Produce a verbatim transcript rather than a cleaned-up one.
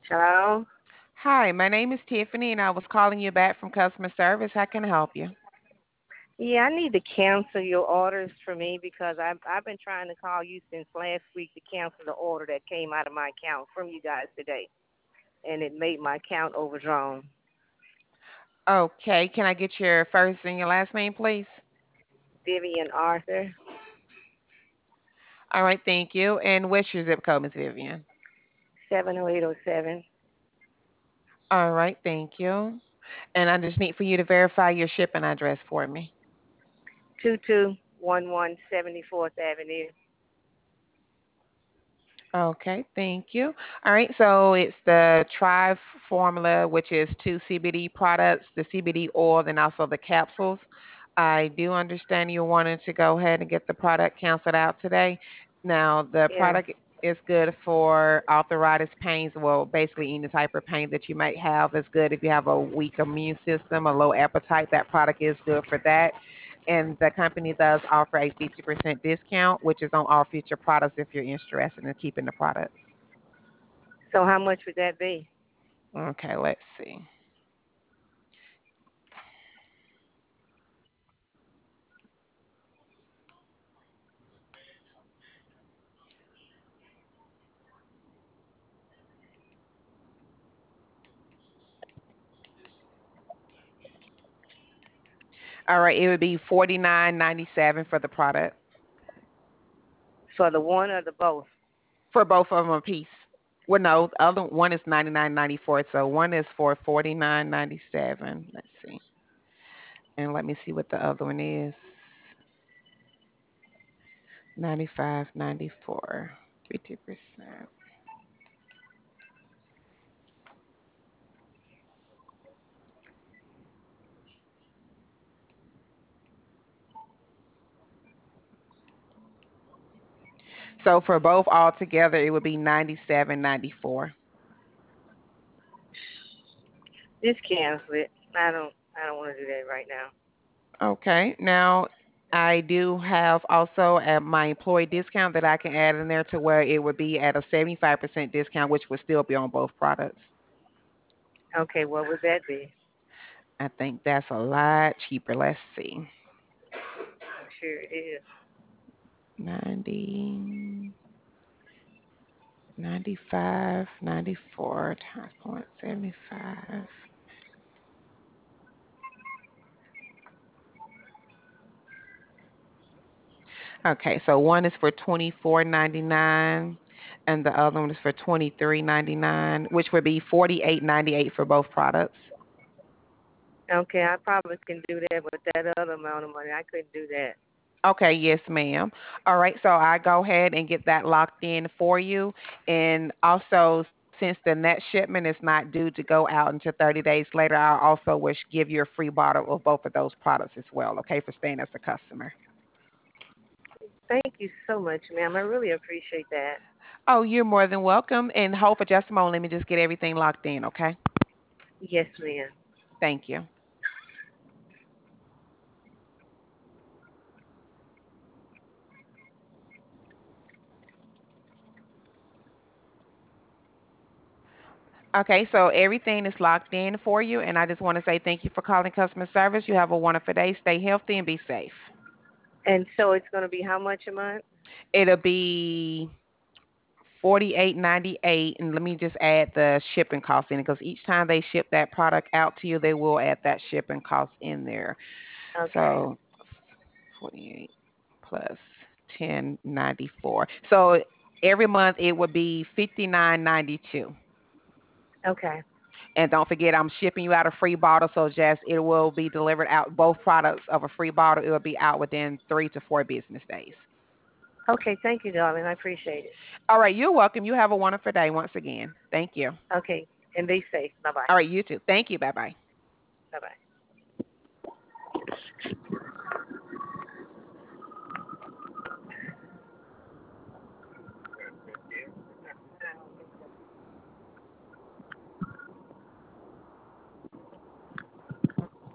Hello? Hi, my name is Tiffany, and I was calling you back from customer service. How can I help you? Yeah, I need to cancel your orders for me because I've I've been trying to call you since last week to cancel the order that came out of my account from you guys today, and it made my account overdrawn. Okay, can I get your first and your last name, please? Vivian Arthur, All right, thank you. And what's your zip code, Miss Vivian? seven oh eight oh seven, All right, thank you. And I just need for you to verify your shipping address for me. two two one one seventy fourth Avenue. Okay, thank you. All right, so it's the Tribe formula, which is two C B D products, the C B D oil, and also the capsules. I do understand you wanted to go ahead and get the product canceled out today. Now, the Yeah. product is good for arthritis pains, well, basically any type of pain that you might have. It's good if you have a weak immune system, a low appetite. That product is good for that. And the company does offer a fifty percent discount, which is on all future products if you're interested in keeping the products. So how much would that be? Okay, let's see. All right, it would be forty nine ninety seven for the product For the one or the both? for both of them a piece. Well, no, the other one is ninety nine ninety four, so one is for forty nine ninety seven. Let's see, and let me see what the other one is. Ninety five ninety four, fifty percent. So for both altogether, it would be ninety seven ninety four. Just cancel it. I don't I don't want to do that right now. Okay. Now, I do have also at my employee discount that I can add in there to where it would be at a seventy-five percent discount, which would still be on both products. Okay, what would that be? I think that's a lot cheaper. Let's see. I'm sure it is. ninety, ninety-five, ninety-four times point seven five. Okay, so one is for twenty-four ninety-nine and the other one is for twenty-three ninety-nine, which would be forty-eight ninety-eight for both products. Okay, I probably can do that, but that other amount of money, I couldn't do that. Okay, yes, ma'am. All right, so I go ahead and get that locked in for you. And also, since the next shipment is not due to go out until thirty days later, I also wish give you a free bottle of both of those products as well, okay, for staying as a customer. Thank you so much, ma'am. I really appreciate that. Oh, you're more than welcome. And hold for just a moment. Let me just get everything locked in, okay? Yes, ma'am. Thank you. Okay, so everything is locked in for you, and I just want to say thank you for calling customer service. You have a wonderful day. Stay healthy and be safe. And so it's going to be how much a month? It'll be forty-eight ninety-eight, and let me just add the shipping cost in it because each time they ship that product out to you, they will add that shipping cost in there. Okay. So forty-eight plus ten ninety-four. So every month it would be fifty-nine ninety-two. Okay. And don't forget, I'm shipping you out a free bottle, so just it will be delivered out. Both products of a free bottle, it will be out within three to four business days. Okay, thank you, darling. I appreciate it. All right, you're welcome. You have a wonderful day once again. Thank you. Okay, and be safe. Bye-bye. All right, you too. Thank you. Bye bye. Bye-bye.